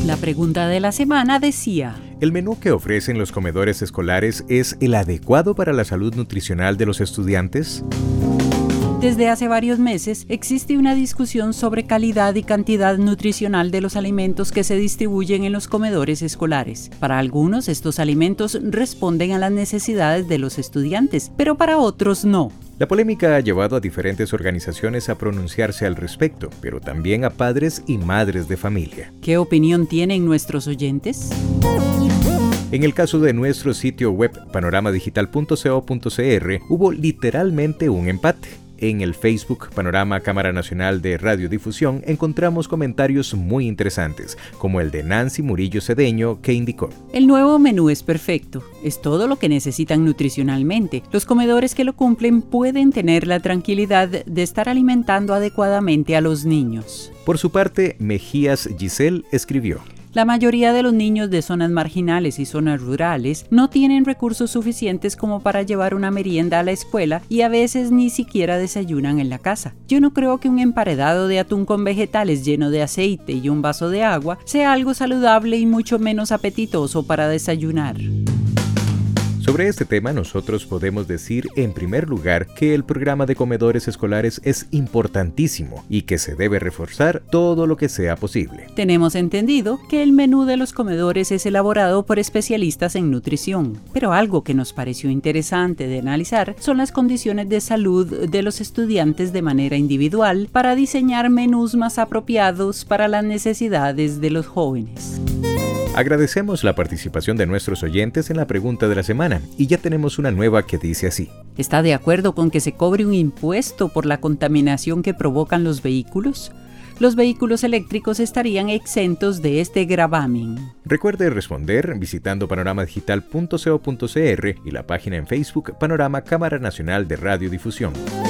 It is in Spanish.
La pregunta de la semana decía: ¿el menú que ofrecen los comedores escolares es el adecuado para la salud nutricional de los estudiantes? Desde hace varios meses existe una discusión sobre calidad y cantidad nutricional de los alimentos que se distribuyen en los comedores escolares. Para algunos, estos alimentos responden a las necesidades de los estudiantes, pero para otros no. La polémica ha llevado a diferentes organizaciones a pronunciarse al respecto, pero también a padres y madres de familia. ¿Qué opinión tienen nuestros oyentes? En el caso de nuestro sitio web panoramadigital.co.cr hubo literalmente un empate. En el Facebook Panorama Cámara Nacional de Radiodifusión encontramos comentarios muy interesantes, como el de Nancy Murillo Cedeño, que indicó: el nuevo menú es perfecto, es todo lo que necesitan nutricionalmente. Los comedores que lo cumplen pueden tener la tranquilidad de estar alimentando adecuadamente a los niños. Por su parte, Mejías Giselle escribió: la mayoría de los niños de zonas marginales y zonas rurales no tienen recursos suficientes como para llevar una merienda a la escuela y a veces ni siquiera desayunan en la casa. Yo no creo que un emparedado de atún con vegetales lleno de aceite y un vaso de agua sea algo saludable y mucho menos apetitoso para desayunar. Sobre este tema nosotros podemos decir en primer lugar que el programa de comedores escolares es importantísimo y que se debe reforzar todo lo que sea posible. Tenemos entendido que el menú de los comedores es elaborado por especialistas en nutrición, pero algo que nos pareció interesante de analizar son las condiciones de salud de los estudiantes de manera individual para diseñar menús más apropiados para las necesidades de los jóvenes. Agradecemos la participación de nuestros oyentes en la pregunta de la semana y ya tenemos una nueva que dice así: ¿está de acuerdo con que se cobre un impuesto por la contaminación que provocan los vehículos? Los vehículos eléctricos estarían exentos de este gravamen. Recuerde responder visitando panoramadigital.co.cr y la página en Facebook Panorama Cámara Nacional de Radiodifusión.